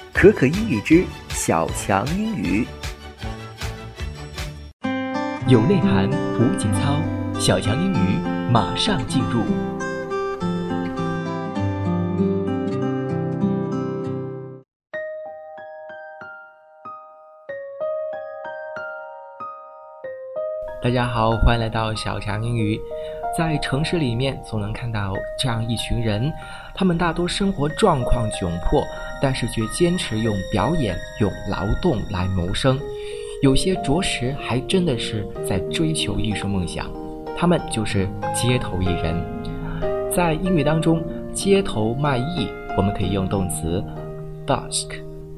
可可英语之小强英语， 有内涵无节操，小强英语马上进入。大家好，欢迎来到小强英语。在城市里面总能看到这样一群人，他们大多生活状况窘迫，但是却坚持用表演、用劳动来谋生。有些着实还真的是在追求艺术梦想，他们就是街头艺人。在英语当中，街头卖艺我们可以用动词 busk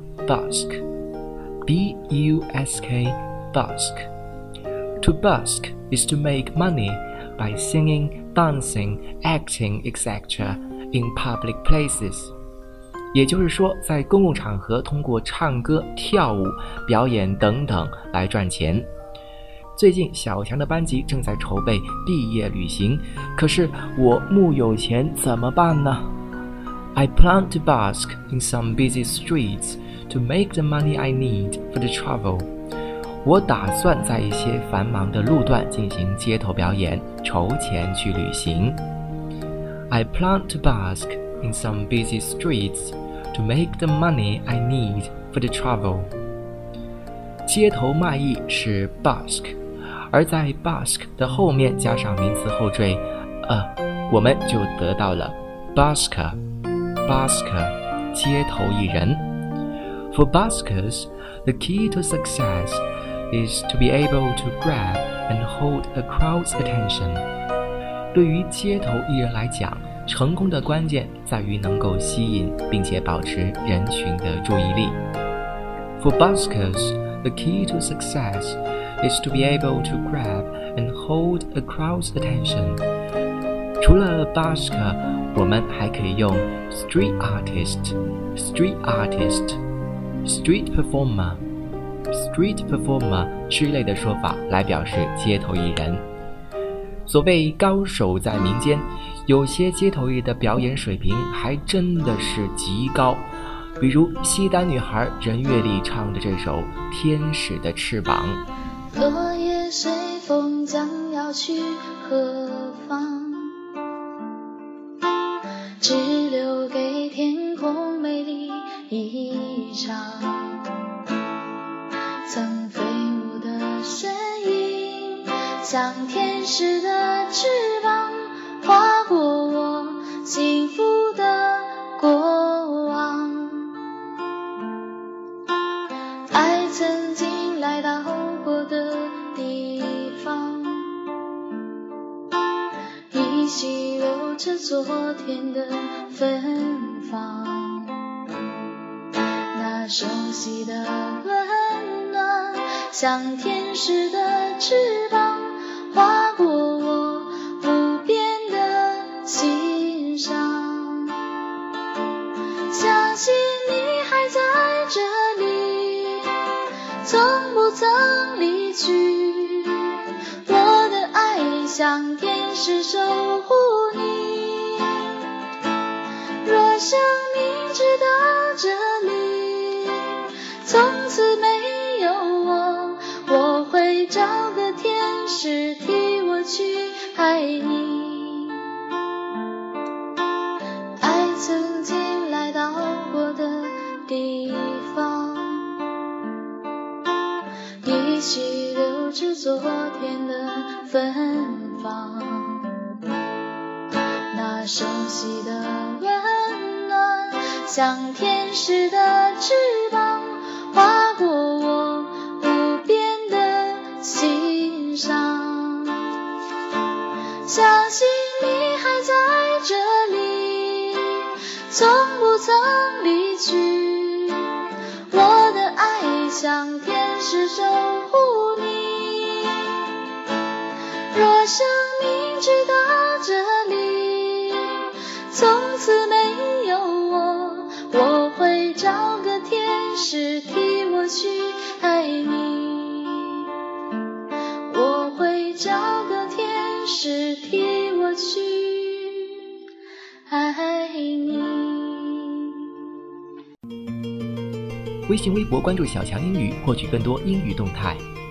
B-U-S-K busk。To busk is to make money by singing, dancing, acting, etc. in public places. 也就是说，在公共场合通过唱歌、跳舞、表演等等来赚钱。最近小强的班级正在筹备毕业旅行，可是我木有钱怎么办呢？ I plan to busk in some busy streets to make the money I need for the travel.我打算在一些繁忙的路段进行街头表演，筹钱去旅行。I plan to busk in some busy streets to make the money I need for the travel. 街头卖艺是 busk， 而在 busk 的后面加上名词后缀我们就得到了 busker， 街头艺人。For buskers, the key to success is to be able to grab and hold a crowd's attention. 对于街头艺人来讲，成功的关键在于能够吸引并且保持人群的注意力。For buskers, the key to success is to be able to grab and hold a crowd's attention. 除了 busker， 我们还可以用 street artist、street performer、street performer 之类的说法来表示街头艺人。所谓高手在民间，有些街头艺的表演水平还真的是极高，比如西单女孩任月丽唱的这首《天使的翅膀》。 落叶随风将要去何方，只留给天空美丽一场。曾飞舞的身影，像天使的翅膀，划过我幸福的过往。爱曾经来到过的地方，依稀留着昨天的芬芳。那熟悉的温暖，像天使的翅膀，划过我无边的心上。相信你还在这里，从不曾离去。我的爱像天使守护你。若生命直到这里，从此没有我，我会找个天使替我去爱你。爱曾经来到过的地方，依稀留着昨天的芬芳。那熟悉的温暖，像天使的翅膀，划过我无边的心上。相信你还在这里，从不曾离去。我的爱像天使守护你。若生命直到这里，从此没有我，我会找个天使替我去爱你。我会找个天使替我去爱你。 微信、微博关注小强英语，获取更多英语动态。